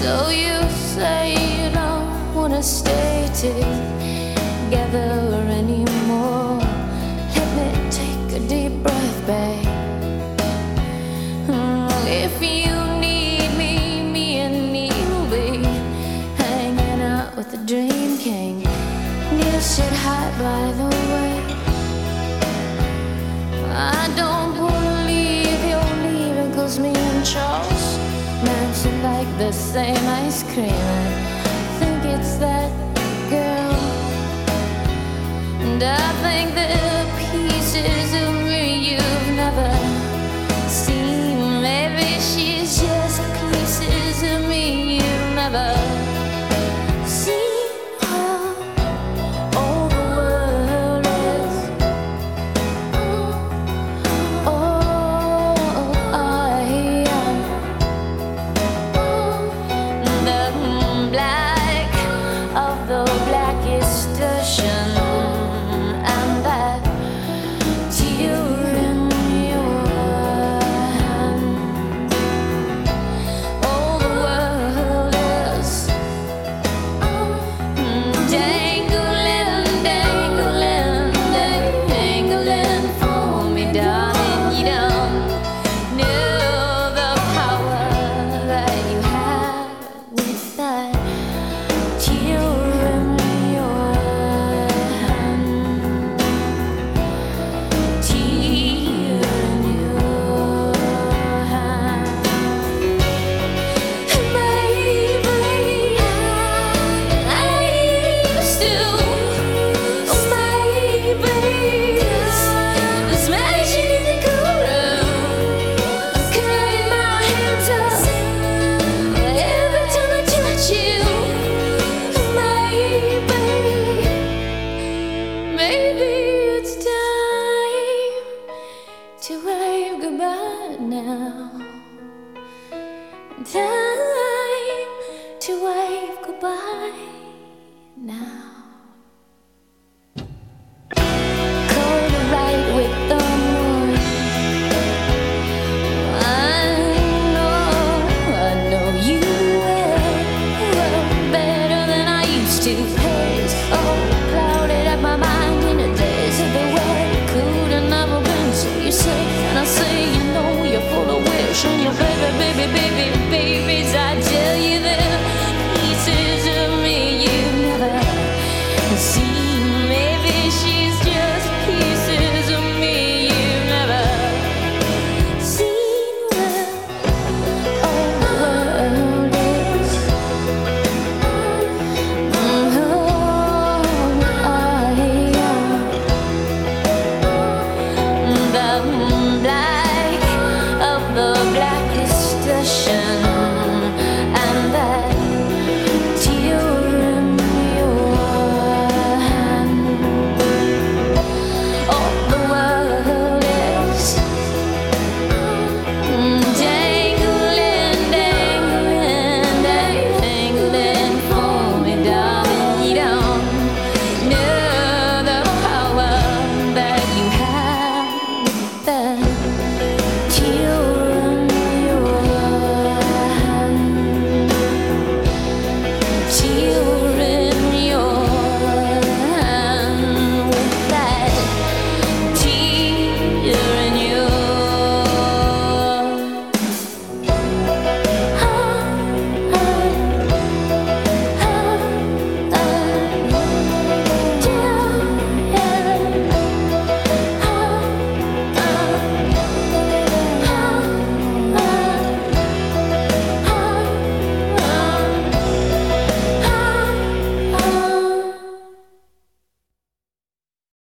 So you say you don't wanna stay together anymore. Let me take a deep breath, babe. If you need me, me and Neil'll be hanging out with the Dream King. Neil said hi, by the way. I don't believe you're leaving, 'cause me and Charles mentioned like the same ice cream. I think it's that girl, and I think the pieces of me you've never seen. Maybe she's just pieces of me you've never seen. All the world is the black of the blackest ocean, and that tear in your hand. All the world is dangling, dangling, dangling for me, darling. You don't know the power that you have with that tear in your hand. Tear in your hand. Maybe I used to. Maybe this magic in the cool room, cutting my hands up every time I touch you. Maybe it's time to wave goodbye now. Time to wave goodbye now. Cold right with the moon. I know you well better than I used to. Haze all clouded up my mind in the days of the way could have never been. So you say, and I say, you know you're full of wish, and your baby, baby, baby, baby